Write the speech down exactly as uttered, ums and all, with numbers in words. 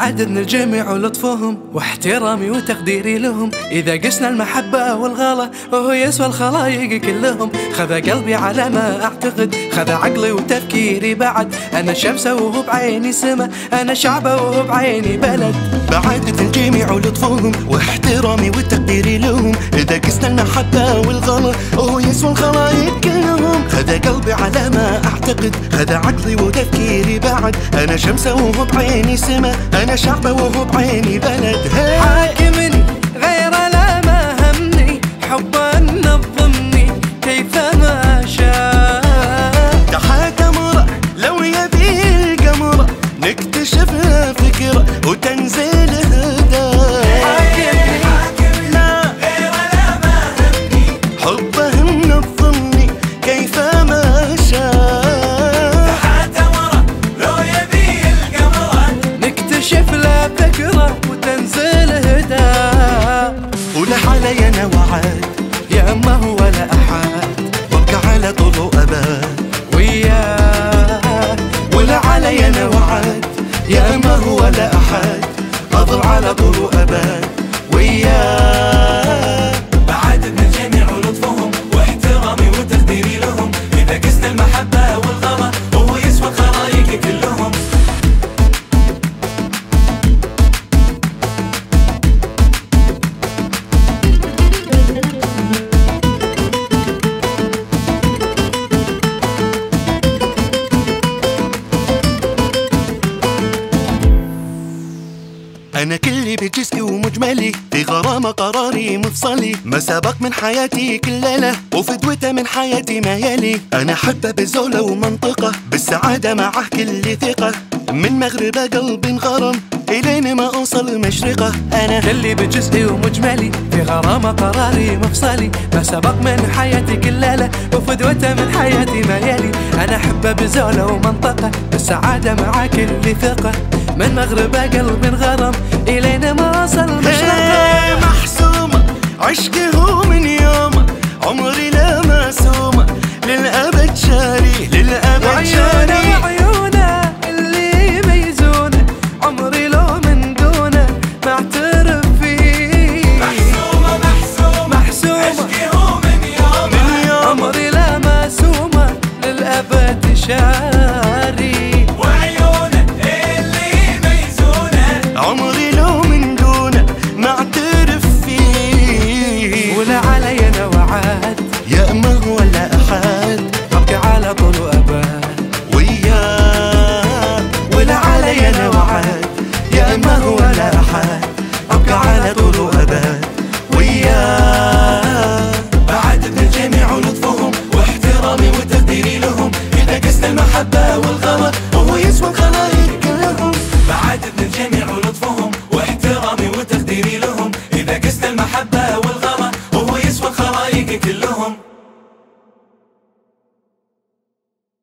بعددنا الجميع ولطفهم واحترامي وتقديري لهم. إذا قسنا المحبة والغلا وهو يسوى الخلايق كلهم. خذ قلبي على ما أعتقد، خذ عقلي وتفكيري بعد. أنا شمسة وهو بعيني سما، أنا شعبة وهو بعيني بلد. بعددنا الجميع ولطفهم واحترامي وتقديري لهم. إذا قسنا المحبة والغلا وهو يسوى الخلايق كلهم. خذ قلبي على ما أعتقد، خذ عقلي وتفكيري بعد. أنا شمسة وهو بعيني سما، أنا شعبة وهو بعيني بلد. حاكمني غير لا ما همني، حبا نظمني كيفما شاء. تحاكم مرة لو يبي القمر، نكتشف له فكرة وتنزل هدى. حاكمني لا غير لا ما همني، حبه منظمني كيفما شاء. نكتشف له فكرة وتنزل هدى. ولا علي انا وعد يا اما هو لا احد، وابقى على طول وابد وياه. ولا علي انا وعد يا اما هو لا احد، اظل على طول وابد وياه. بعددنا الجميع ولطفهم واحترامي وتقديري لهم. إذا قسنا المحبة والغلا وهو يسوى الخلايق كلهم. أنا كلي بجسمي ومجملي، في غرامة قراري مفصلي. ما سبق من حياتي كل ليلة، وفدوته من حياتي ما يلي. أنا حبة بزولة ومنطقة، بالسعادة معه كل ثقة. من مغربة قلبي انغرم إلين ما أوصل مشرقة. أنا كلي بجزئي ومجملي، في غرامة قراري مفصلي. ما سبق من حياتي كل ليلة، وفدوته من حياتي ما يلي. أنا أحبه بزولة ومنطقة، بالسعادة مع كل ثقة. من مغربة قلبي انغرم إلين ما وصل مشرقة. محسومة عشقه من يوم عمري لا مسومة، للأبد شاري للأبد شاري. وعيونه اللي يميزونه، عمري لو من دونه ما اعترف فيه. محسومة محسومة محسومة عشقه من يوم من يوم عمري لا مسومة، للأبد شاري. وعيونه اللي يميزونه، عمري لو من دونه ما اعترف فيه. ولا علي انا وعد يا اما هو لا احد، ابقى على طول وابد وياه. ولا علي انا وعد يا اما هو لا احد،